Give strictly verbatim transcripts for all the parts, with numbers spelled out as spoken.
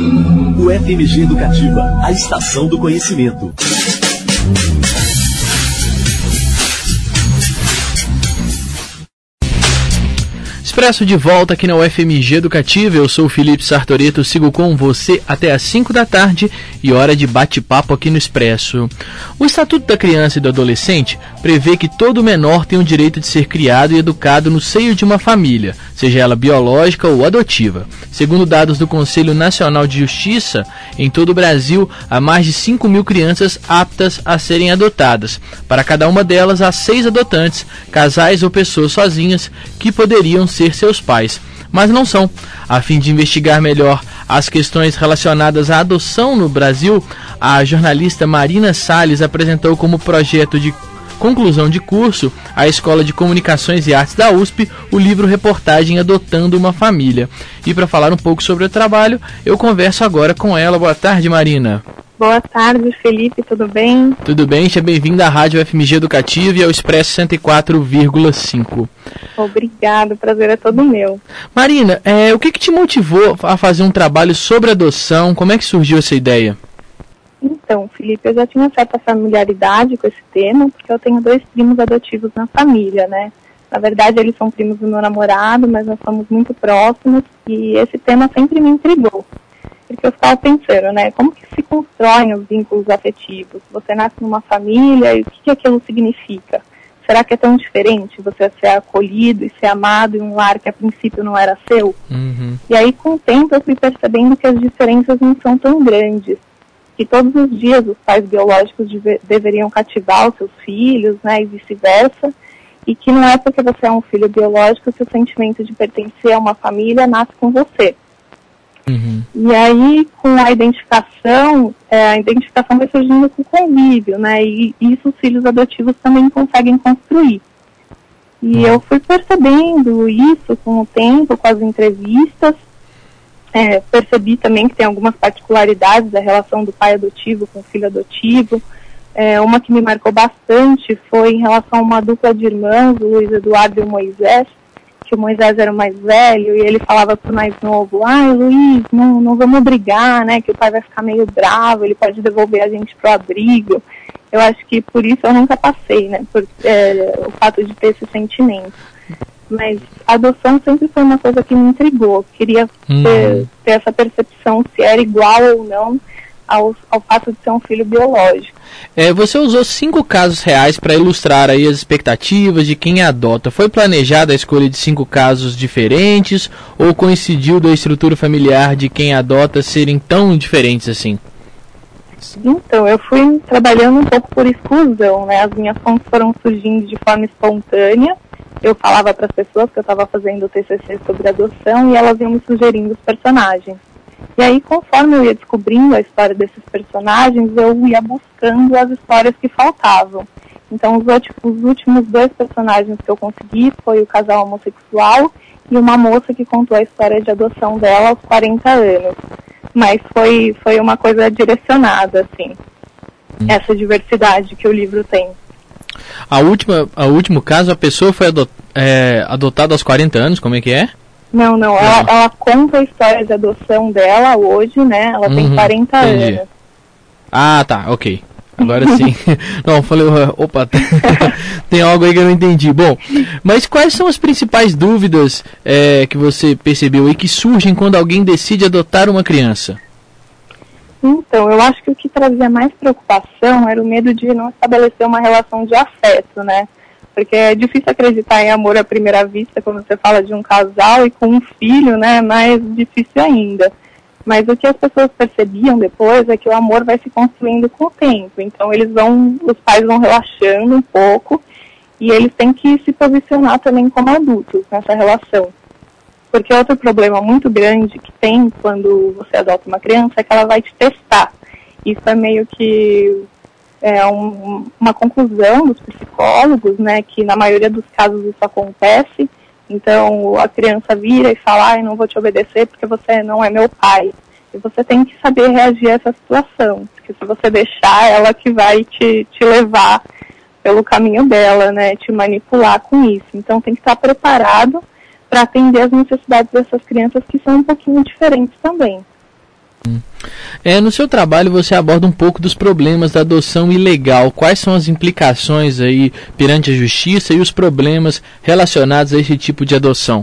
O F M G Educativa, a estação do conhecimento. Expresso de volta aqui na U F M G Educativa, eu sou o Felipe Sartoreto, sigo com você até às cinco da tarde e hora de bate-papo aqui no Expresso. O Estatuto da Criança e do Adolescente prevê que todo menor tem o direito de ser criado e educado no seio de uma família, seja ela biológica ou adotiva. Segundo dados do Conselho Nacional de Justiça, em todo o Brasil há mais de cinco mil crianças aptas a serem adotadas. Para cada uma delas há seis adotantes, casais ou pessoas sozinhas que poderiam ser seus pais, mas não são. A fim de investigar melhor as questões relacionadas à adoção no Brasil, a jornalista Marina Salles apresentou como projeto de conclusão de curso à Escola de Comunicações e Artes da U S P o livro reportagem Adotando uma Família. E para falar um pouco sobre o trabalho, eu converso agora com ela. Boa tarde, Marina. Boa tarde, Felipe, tudo bem? Tudo bem, seja bem-vindo à Rádio F M G Educativa e ao Expresso cento e quatro vírgula cinco. Obrigado, o prazer é todo meu. Marina, é, o que, que te motivou a fazer um trabalho sobre adoção? Como é que surgiu essa ideia? Então, Felipe, eu já tinha certa familiaridade com esse tema, porque eu tenho dois primos adotivos na família, né? Na verdade, eles são primos do meu namorado, mas nós somos muito próximos e esse tema sempre me intrigou. Porque eu ficava pensando, né, como que se constroem os vínculos afetivos? Você nasce numa família e o que, que aquilo significa? Será que é tão diferente você ser acolhido e ser amado em um lar que a princípio não era seu? Uhum. E aí, com o tempo, eu fui percebendo que as diferenças não são tão grandes. Que todos os dias os pais biológicos deve, deveriam cativar os seus filhos, né, e vice-versa. E que não é porque você é um filho biológico que o sentimento de pertencer a uma família nasce com você. Uhum. E aí, com a identificação, é, a identificação vai surgindo com o convívio, né? E isso os filhos adotivos também conseguem construir. E uhum. eu fui percebendo isso com o tempo, com as entrevistas. É, percebi também que tem algumas particularidades da relação do pai adotivo com o filho adotivo. É, uma que me marcou bastante foi em relação a uma dupla de irmãos, o Luiz Eduardo e o Moisés, que o Moisés era o mais velho, e ele falava pro mais novo, ai, Luiz, não, não vamos brigar, né, que o pai vai ficar meio bravo, ele pode devolver a gente pro abrigo. Eu acho que por isso eu nunca passei, né, por é, o fato de ter esse sentimento. Mas a adoção sempre foi uma coisa que me intrigou, queria uhum. ter, ter essa percepção se era igual ou não ao, ao fato de ser um filho biológico. É, você usou cinco casos reais para ilustrar aí as expectativas de quem adota. Foi planejada a escolha de cinco casos diferentes ou coincidiu da estrutura familiar de quem adota serem tão diferentes assim? Então, eu fui trabalhando um pouco por exclusão, né? As minhas fontes foram surgindo de forma espontânea. Eu falava para as pessoas que eu estava fazendo o T C C sobre adoção e elas iam me sugerindo os personagens. E aí, conforme eu ia descobrindo a história desses personagens, eu ia buscando as histórias que faltavam. Então, os, os últimos dois personagens que eu consegui foi o casal homossexual e uma moça que contou a história de adoção dela aos quarenta anos. Mas foi, foi uma coisa direcionada, assim, hum. essa diversidade que o livro tem. A última, a último caso, a pessoa foi adot, é, adotada aos quarenta anos, como é que é? Não, não, ela, ela conta a história de adoção dela hoje, né? Ela tem uhum, quarenta entendi. anos. Ah, tá, ok. Agora sim. Não, falei, opa, tem algo aí que eu não entendi. Bom, mas quais são as principais dúvidas é, que você percebeu aí que surgem quando alguém decide adotar uma criança? Então, eu acho que o que trazia mais preocupação era o medo de não estabelecer uma relação de afeto, né? Porque é difícil acreditar em amor à primeira vista quando você fala de um casal e com um filho, né? Mais difícil ainda. Mas o que as pessoas percebiam depois é que o amor vai se construindo com o tempo. Então, eles vão, os pais vão relaxando um pouco e eles têm que se posicionar também como adultos nessa relação. Porque outro problema muito grande que tem quando você adota uma criança é que ela vai te testar. Isso é meio que é um, uma conclusão dos psicólogos, né, que na maioria dos casos isso acontece. Então a criança vira e fala, ai, não vou te obedecer porque você não é meu pai. E você tem que saber reagir a essa situação, porque se você deixar, ela que vai te, te levar pelo caminho dela, né, te manipular com isso. Então tem que estar preparado para atender as necessidades dessas crianças que são um pouquinho diferentes também. É, no seu trabalho você aborda um pouco dos problemas da adoção ilegal. Quais são as implicações aí perante a justiça e os problemas relacionados a esse tipo de adoção?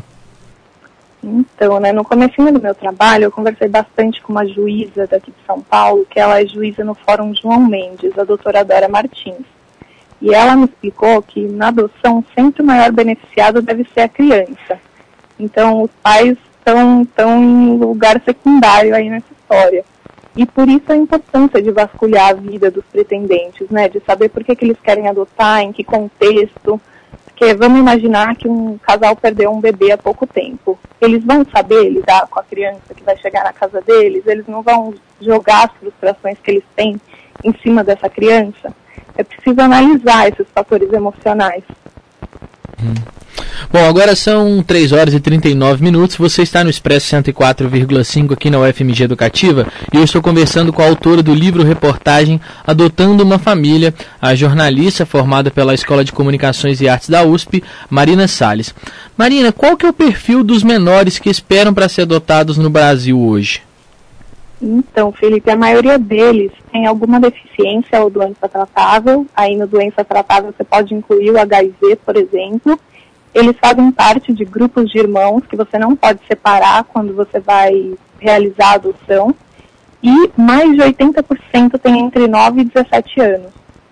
Então, né, no comecinho do meu trabalho, eu conversei bastante com uma juíza daqui de São Paulo, que ela é juíza no Fórum João Mendes, a doutora Dora Martins. E ela me explicou que na adoção sempre o maior beneficiado deve ser a criança. Então, os pais estão, estão em lugar secundário aí nessa história. E por isso a importância de vasculhar a vida dos pretendentes, né, de saber por que, que eles querem adotar, em que contexto. Porque vamos imaginar que um casal perdeu um bebê há pouco tempo. Eles vão saber lidar com a criança que vai chegar na casa deles? Eles não vão jogar as frustrações que eles têm em cima dessa criança? É preciso analisar esses fatores emocionais. Hum. Bom, agora são três horas e trinta e nove minutos, você está no Expresso cento e quatro vírgula cinco aqui na U F M G Educativa e eu estou conversando com a autora do livro-reportagem Adotando uma Família, a jornalista formada pela Escola de Comunicações e Artes da U S P, Marina Salles. Marina, qual que é o perfil dos menores que esperam para ser adotados no Brasil hoje? Então, Felipe, a maioria deles tem alguma deficiência ou doença tratável. Aí no doença tratável você pode incluir o H I V, por exemplo. Eles fazem parte de grupos de irmãos que você não pode separar quando você vai realizar a adoção. E mais de oitenta por cento tem entre nove e dezessete anos.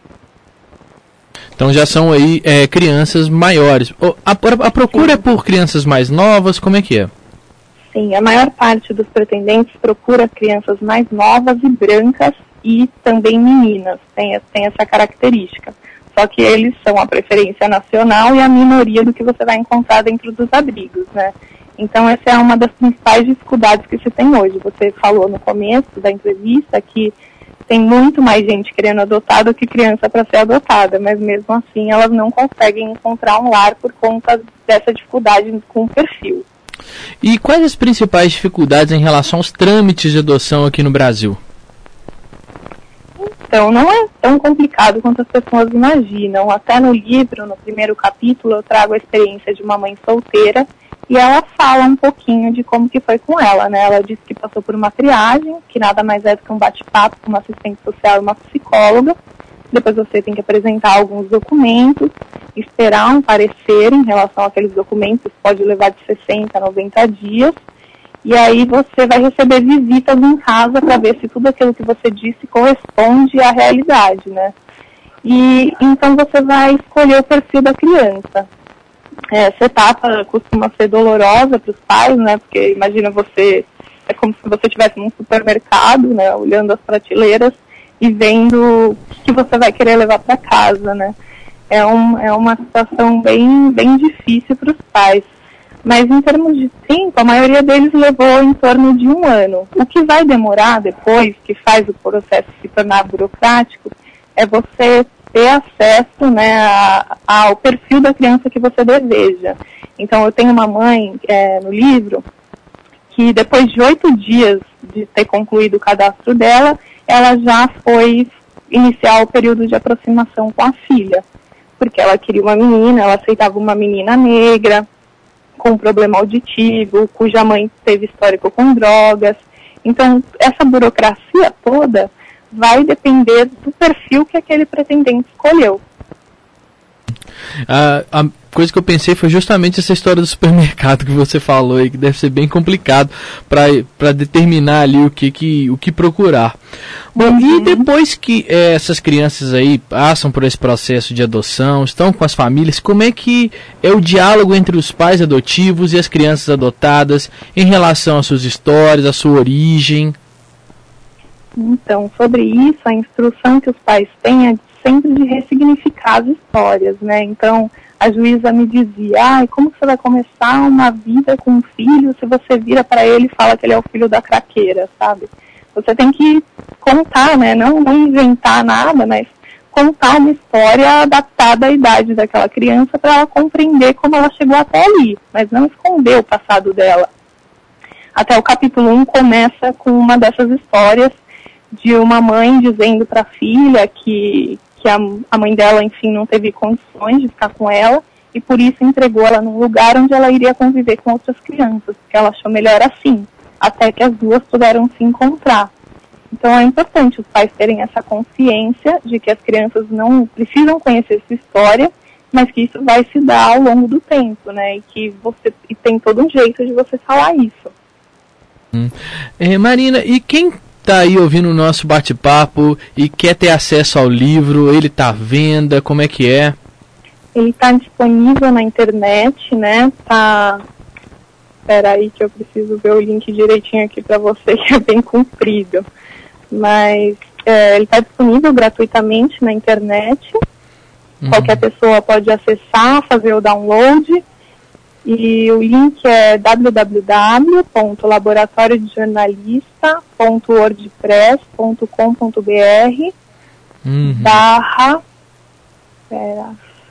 Então já são aí é, crianças maiores. A, a procura é por crianças mais novas, como é que é? Sim, a maior parte dos pretendentes procura crianças mais novas e brancas e também meninas, tem, tem essa característica. Só que eles são a preferência nacional e a minoria do que você vai encontrar dentro dos abrigos, né? Então essa é uma das principais dificuldades que se tem hoje. Você falou no começo da entrevista que tem muito mais gente querendo adotar do que criança para ser adotada, mas mesmo assim elas não conseguem encontrar um lar por conta dessa dificuldade com o perfil. E quais as principais dificuldades em relação aos trâmites de adoção aqui no Brasil? Então, não é tão complicado quanto as pessoas imaginam. Até no livro, no primeiro capítulo, eu trago a experiência de uma mãe solteira e ela fala um pouquinho de como que foi com ela, né? Ela disse que passou por uma triagem, que nada mais é do que um bate-papo com uma assistente social e uma psicóloga. Depois você tem que apresentar alguns documentos, esperar um parecer em relação àqueles documentos, pode levar de sessenta a noventa dias. E aí você vai receber visitas em casa para ver se tudo aquilo que você disse corresponde à realidade, né? E então você vai escolher o perfil da criança. É, essa etapa costuma ser dolorosa para os pais, né? Porque imagina você, é como se você estivesse num supermercado, né? Olhando as prateleiras e vendo o que você vai querer levar para casa, né? É, um, é uma situação bem, bem difícil para os pais. Mas em termos de tempo, a maioria deles levou em torno de um ano. O que vai demorar depois, que faz o processo se tornar burocrático, é você ter acesso, né, a, ao perfil da criança que você deseja. Então eu tenho uma mãe é, no livro que depois de oito dias de ter concluído o cadastro dela, ela já foi iniciar o período de aproximação com a filha. Porque ela queria uma menina, ela aceitava uma menina negra, com problema auditivo, cuja mãe teve histórico com drogas. Então, essa burocracia toda vai depender do perfil que aquele pretendente escolheu. A, a coisa que eu pensei foi justamente essa história do supermercado que você falou aí, que deve ser bem complicado para determinar ali o que, que, o que procurar. Bom, uhum. E depois que é, essas crianças aí passam por esse processo de adoção, estão com as famílias, como é que é o diálogo entre os pais adotivos e as crianças adotadas em relação às suas histórias, à sua origem? Então, sobre isso, a instrução que os pais têm é sempre de ressignificar as histórias, né? Então, a juíza me dizia, ah, como você vai começar uma vida com um filho se você vira para ele e fala que ele é o filho da craqueira, sabe? Você tem que contar, né? Não, não inventar nada, mas contar uma história adaptada à idade daquela criança para ela compreender como ela chegou até ali, mas não esconder o passado dela. Até o capítulo um começa com uma dessas histórias de uma mãe dizendo para a filha que, que a, a mãe dela, enfim, não teve condições de ficar com ela e por isso entregou ela num lugar onde ela iria conviver com outras crianças, porque ela achou melhor assim. até que as duas puderam se encontrar. Então é importante os pais terem essa consciência de que as crianças não precisam conhecer essa história, mas que isso vai se dar ao longo do tempo, né? E que você e tem todo um jeito de você falar isso. Hum. É, Marina, e quem está aí ouvindo o nosso bate-papo e quer ter acesso ao livro, ele está à venda, como é que é? Ele está disponível na internet, né? Tá... Espera aí que eu preciso ver o link direitinho aqui para você, que é bem comprido. Mas é, ele está disponível gratuitamente na internet. Uhum. Qualquer pessoa pode acessar, fazer o download. E o link é w w w ponto laboratório de jornalista ponto wordpress ponto com ponto b r uhum. barra, pera,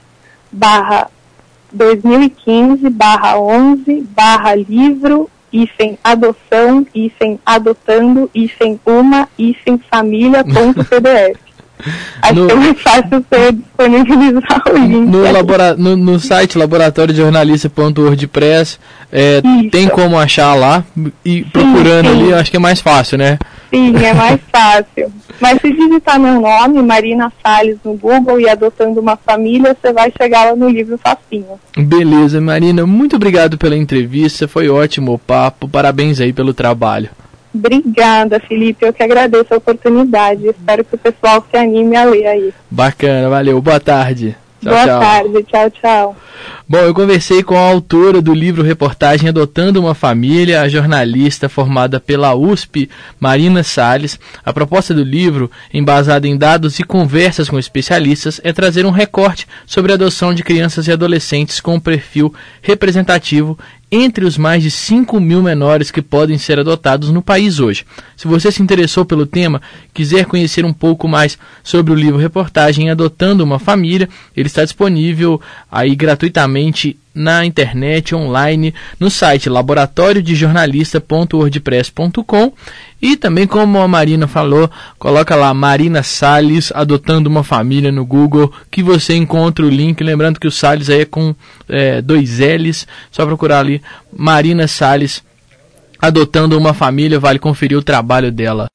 barra dois mil e quinze, barra onze, barra livro, hífen adoção, hífen adotando, hífen uma, hífen família, ponto p d f. Acho no, que é mais fácil você disponibilizar o link. No, labora, no, no site laboratório de jornalista ponto wordpress é, tem como achar lá e sim, procurando sim. ali, eu acho que é mais fácil, né? Sim, é mais fácil. Mas se digitar meu nome, Marina Salles, no Google e adotando uma família, você vai chegar lá no livro facinho. Beleza, Marina, muito obrigado pela entrevista, foi ótimo o papo, parabéns aí pelo trabalho. Obrigada, Felipe, eu que agradeço a oportunidade, espero que o pessoal se anime a ler aí. Bacana, valeu, boa tarde. Tchau, boa tchau. tarde, tchau, tchau. Bom, eu conversei com a autora do livro-reportagem Adotando uma Família, a jornalista formada pela U S P, Marina Salles. A proposta do livro, embasada em dados e conversas com especialistas, é trazer um recorte sobre a adoção de crianças e adolescentes com um perfil representativo entre os mais de cinco mil menores que podem ser adotados no país hoje. Se você se interessou pelo tema, quiser conhecer um pouco mais sobre o livro-reportagem Adotando uma Família, ele está disponível aí gratuitamente na internet, online, no site laboratório de jornalista ponto wordpress ponto com e também, como a Marina falou, coloca lá Marina Salles Adotando uma Família no Google, que você encontra o link, lembrando que o Salles aí é com é, dois L's, só procurar ali Marina Salles Adotando uma Família, vale conferir o trabalho dela.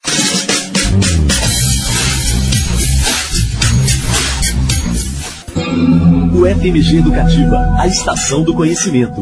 O F M G Educativa, a estação do conhecimento.